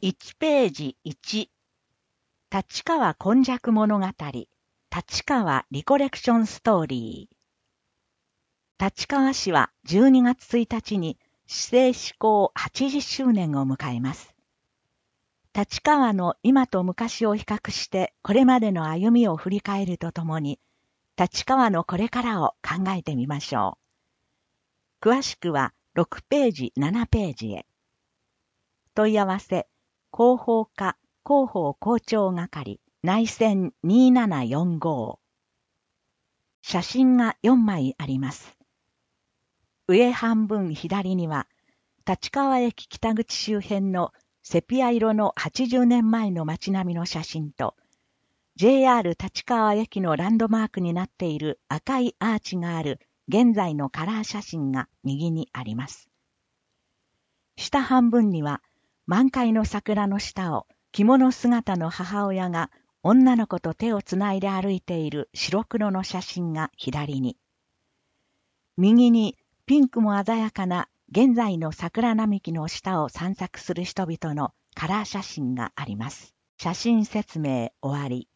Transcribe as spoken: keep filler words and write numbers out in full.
いちページいち、立川今昔物語、立川リコレクションストーリー。立川市はじゅうにがつついたちに市政施行はちじゅっしゅうねんを迎えます。立川の今と昔を比較してこれまでの歩みを振り返るとともに、立川のこれからを考えてみましょう。詳しくはろくページななページへ。問い合わせ、広報課広報校長係内線にーななよんご。写真がよんまいあります。上半分左には、立川駅北口周辺のセピア色のはちじゅうねんまえの街並みの写真と、ジェイアール 立川駅のランドマークになっている赤いアーチがある現在のカラー写真が右にあります。下半分には、満開の桜の下を着物姿の母親が女の子と手をつないで歩いている白黒の写真が左に。右にピンクも鮮やかな現在の桜並木の下を散策する人々のカラー写真があります。写真説明終わり。